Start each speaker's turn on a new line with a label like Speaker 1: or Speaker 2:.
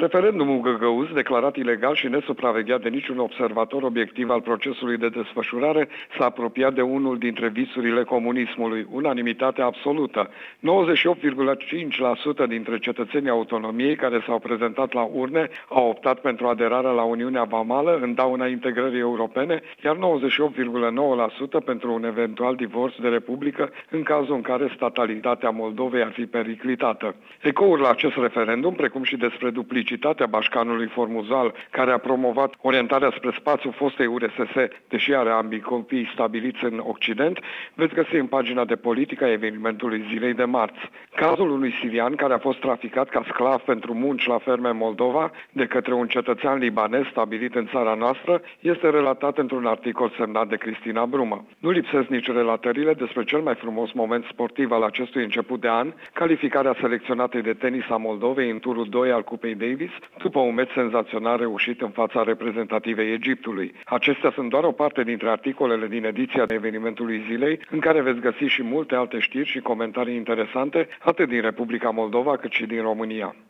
Speaker 1: Referendumul găgăuz, declarat ilegal și nesupravegheat de niciun observator obiectiv al procesului de desfășurare, s-a apropiat de unul dintre visurile comunismului, unanimitate absolută. 98,5% dintre cetățenii autonomiei care s-au prezentat la urne au optat pentru aderarea la Uniunea Vamală în dauna integrării europene, iar 98,9% pentru un eventual divorț de republică în cazul în care statalitatea Moldovei ar fi periclitată. Ecouri la acest referendum, precum și despre duplicitatea bașcanului Formuzal, care a promovat orientarea spre spațiul fostei URSS, deși are ambii copii stabiliți în Occident, veți găsi în pagina de politică a evenimentului zilei de marți. Cazul unui sirian care a fost traficat ca sclav pentru munci la ferme în Moldova de către un cetățean libanez stabilit în țara noastră este relatat într-un articol semnat de Cristina Brumă. Nu lipsesc nici relatările despre cel mai frumos moment sportiv al acestui început de an, calificarea selecționatei de tenis a Moldovei în turul 2 al Cupei Davis, după un meci senzațional reușit în fața reprezentativei Egiptului. Acestea sunt doar o parte dintre articolele din ediția de evenimentului zilei, în care veți găsi și multe alte știri și comentarii interesante, atât din Republica Moldova cât și din România.